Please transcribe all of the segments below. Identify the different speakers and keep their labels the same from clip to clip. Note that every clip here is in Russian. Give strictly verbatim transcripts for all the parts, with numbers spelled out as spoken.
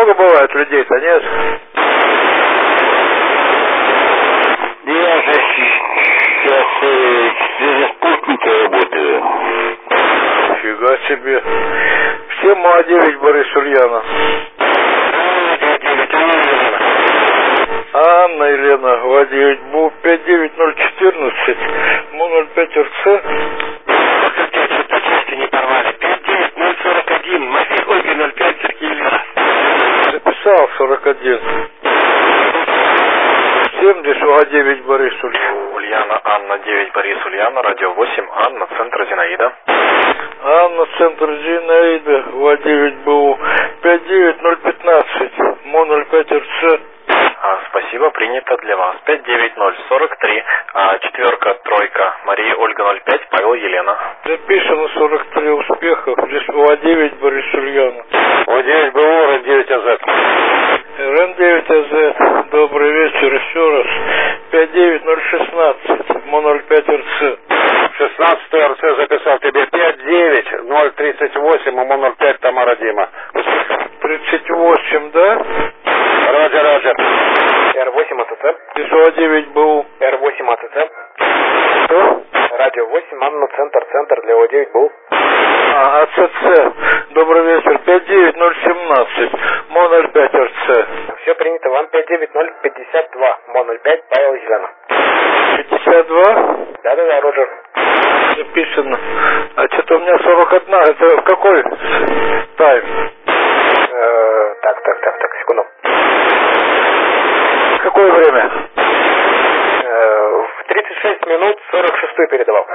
Speaker 1: много бывает людей-то, нет?
Speaker 2: Я же сейчас э, через спутника работаю.
Speaker 1: Фига себе. Всем А девять Борис Ульянов. Анна Елена, А девять БУ пять девять ноль четырнадцать, Мо ноль пять РЦ.
Speaker 2: Не порвали. пять девять ноль сорок один, Мафия Ольга ноль пять, Сергей Елена.
Speaker 1: Записал сорок один. семьдесят А девять Борис Ульянов.
Speaker 3: Ульяна, Анна девять Борис Ульяна, радио восемь, Анна, центр Зинаида.
Speaker 1: Анна, центр Зинаида, А девять БУ пять девять ноль пятнадцать, Мо ноль пять РЦ.
Speaker 3: А, спасибо, принято для вас. пять девять ноль сорок три, а, четверка, тройка, Мария Ольга ноль пять, Павел Елена.
Speaker 1: Записано сорок три успехов. Здесь А девять Борис Ульянов.
Speaker 2: А девять БУ, Р девять АЗ.
Speaker 1: Р девять АЗ. Добрый вечер еще раз. пять девять ноль шестнадцать, Мо ноль пять РЦ.
Speaker 2: шестнадцатый РЦ записал тебе пять девять ноль тридцать восемь, Мо ноль пять, Тамара Дима.
Speaker 1: тридцать восемь, да?
Speaker 2: Роджер, Роджер.
Speaker 3: Р восемь АТЦ.
Speaker 1: Здесь А девять БУ.
Speaker 3: Р восемь АТЦ.
Speaker 1: Что?
Speaker 3: Радио восемь, Анна, центр, центр для А девять БУ.
Speaker 1: А, АЦЦ. Добрый вечер. пять девять ноль семнадцать, Мо ноль пять РЦ.
Speaker 3: Все принято, вам пять девять ноль пятьдесят два, Мо ноль пять, Павел Елена.
Speaker 1: пятьдесят два?
Speaker 3: Да-да-да, Роджер.
Speaker 1: Записано. А что-то у меня сорок один. Это в какой тайм?
Speaker 3: Э, так, так, так, так, секунду.
Speaker 1: Какое время?
Speaker 3: Э, в тридцать шесть минут сорок шесть передавал.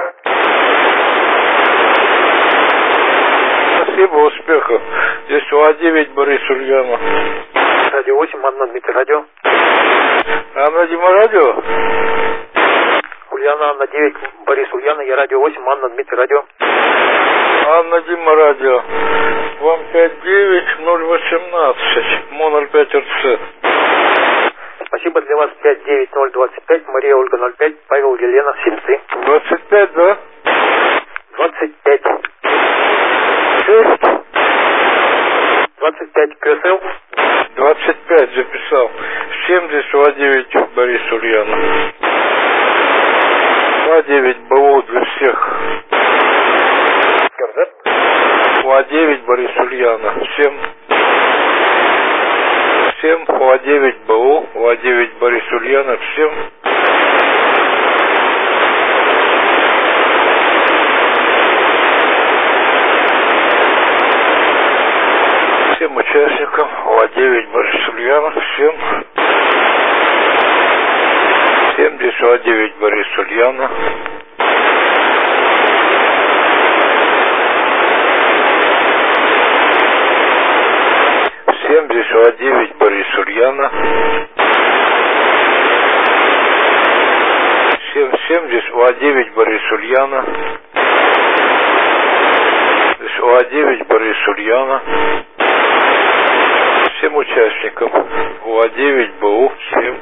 Speaker 1: Спасибо, успехов. Здесь А девять Борис Ульянов.
Speaker 3: Радио восемь, Анна, Дмитрий, радио.
Speaker 1: Анна Дима, радио?
Speaker 3: Ульяна, Анна девять, Борис Ульяна, я радио восемь, Анна, Дмитрий, радио.
Speaker 1: Анна Дима, радио. Вам пять девять ноль восемнадцать, Мо ноль пять РЦ.
Speaker 3: Спасибо, для вас пять девять ноль двадцать пять, Мария Ольга ноль пять, Павел Елена семьдесят три.
Speaker 1: двадцать пять, да?
Speaker 3: двадцать пять.
Speaker 1: шесть?
Speaker 3: двадцать пять КСЛ.
Speaker 1: двадцать пять записал. семьдесят А девять Борис Ульянов. А девять БУ для всех.
Speaker 3: КРЗ.
Speaker 1: А девять Борис Ульянов. Всем. Всем А девять БУ, А девять Борис Ульянов. Всем. Всем участникам А девять Борис Ульянов. Всем. семьдесят А девять Борис Ульянов. семьдесят А девять Борис Ульянов. семьдесят А девять Борис Ульянов. А девять Борис Ульянов. Всем участникам А девять БУ. Всем.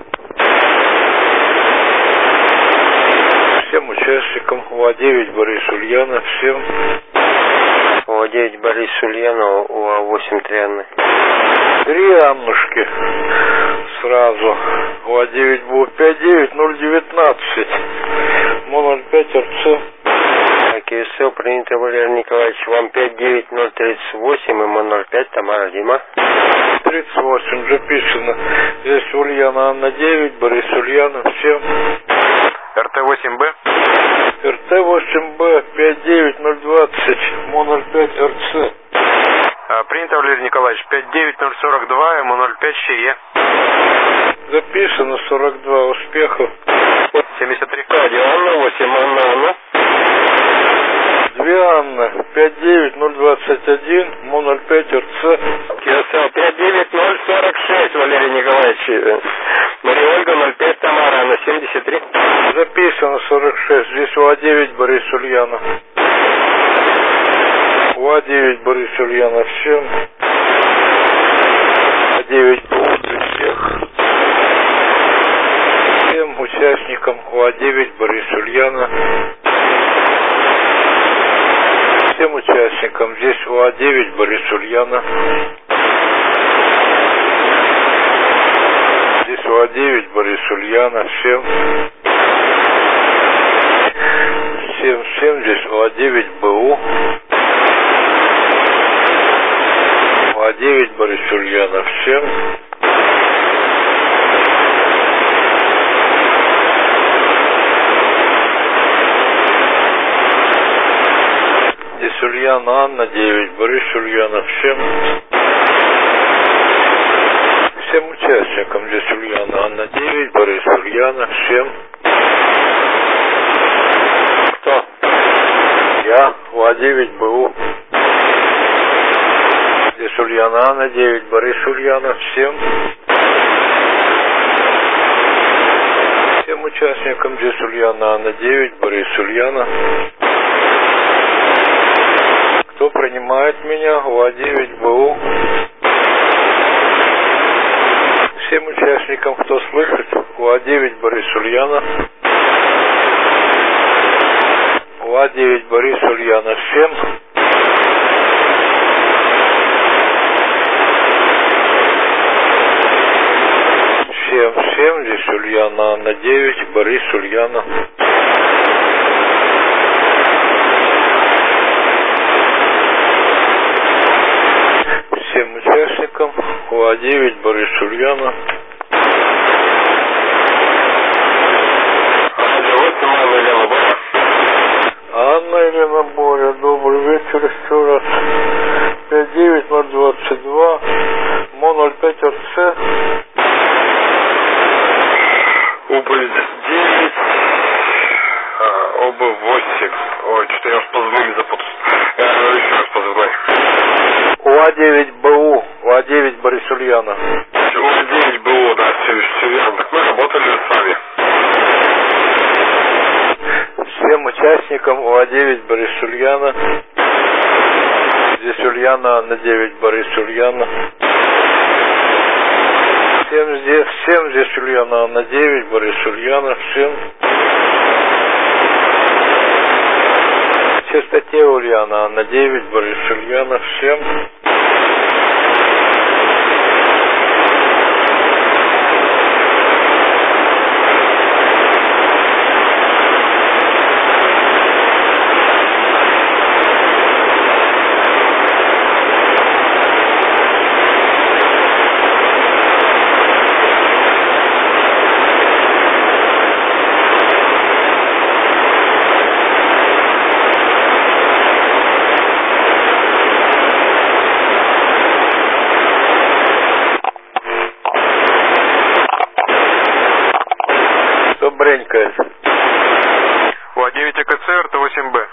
Speaker 1: Всем участникам А девять Борис Ульянов. Всем.
Speaker 2: А девять Борис Ульянов, А восемь три Анны.
Speaker 1: Три Аннушки сразу. А девять БУ пять девять ноль девятнадцать, Мо ноль пять РЦ.
Speaker 2: КСЛ принято, Валерий Николаевич, вам пять девять ноль тридцать восемь, Мо ноль пять, Тамара Дима.
Speaker 1: тридцать восемь записано. Здесь Ульяна Анна девять, Борис Ульянов. Всем.
Speaker 3: РТ восемь Б.
Speaker 1: РТ восемь Б пять девять ноль двадцать, Мо ноль пять РЦ.
Speaker 3: А, принято, Валерий Николаевич, пять девять ноль сорок два, Мо ноль пять ЩЕ.
Speaker 1: Записано сорок два успехов.
Speaker 3: семьдесят три.
Speaker 2: Радио Анна восемь, Анна, Анна.
Speaker 1: Две Анны, пять девять ноль двадцать один, Мо ноль пять РЦ.
Speaker 2: КСЛ пять девять ноль сорок шесть, Валерий Николаевич. Мария Ольга ноль пять, Тамара, Анна семьдесят три.
Speaker 1: Записано сорок шесть. Здесь А девять Борис Ульянов. А девять Борис Ульянов. Всем. А девять будет для всех. Всем участникам А девять Борис Ульянов. Всем участникам. Здесь А девять Борис Ульянов. О девять, Борис Ульяна, всем. Всем, всем здесь О девять, БУ. О девять, Борис Ульяна, всем. Здесь Ульяна, Анна, девять, Борис Ульяна, всем. Всем участникам здесь Ульяна, Анна, девять, Борис Ульяна, всем.
Speaker 2: Кто?
Speaker 1: Я, О девять, БУ. Здесь Ульяна, Анна, девять, Борис Ульяна, всем. Всем участникам здесь Ульяна, Анна, девять, Борис Ульяна. Кто принимает меня? О девять, БУ. Всем участникам, кто слышит? О девять, Борис Ульяна. О девять, Борис Ульяна, всем. Всем, всем, здесь Ульяна, Анна, девять, Борис Ульяна. Всем участникам О девять, Борис Ульяна. Анна Елена Боря, добрый вечер еще раз. пять девять ноль двадцать два, МО ноль пять РЦ.
Speaker 2: Убыль девять, а, ОБ восемь. Ой, что-то я в позывной запутался. Я еще раз позывной.
Speaker 1: О девять, БУ, О девять, Борис Ульяна.
Speaker 2: О девять БУ, да, все, все верно. Так мы работали с вами.
Speaker 1: Всем участникам О девять, Борис Ульяна. Здесь Ульяна, Анна, девять, Борис Ульяна. Всем здесь, всем здесь Ульяна, Анна, девять, Борис Ульяна, всем. В частоте Ульяна, Анна, девять, Борис Ульяна, всем. Бренькает.
Speaker 2: О девять АКЦ, РТ восемь Б.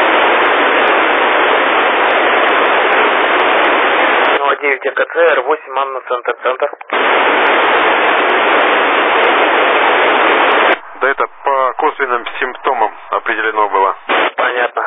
Speaker 3: О девять АКЦ, Р восемь, Анна, центр, центр.
Speaker 2: Да это по косвенным симптомам определено было.
Speaker 3: Понятно.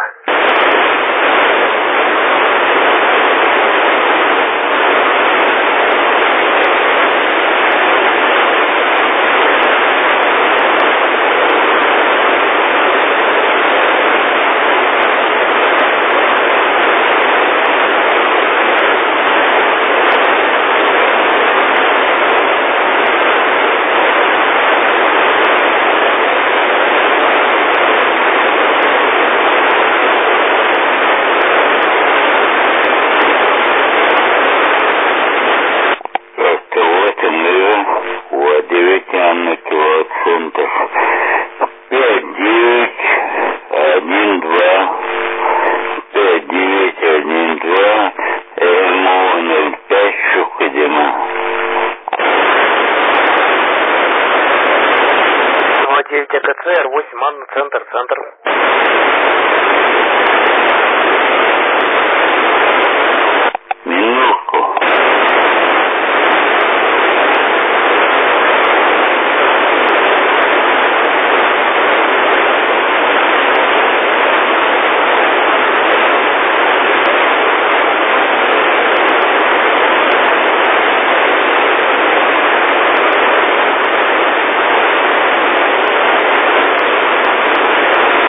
Speaker 3: девять АКЦ, Р восемь, Анна, центр, центр.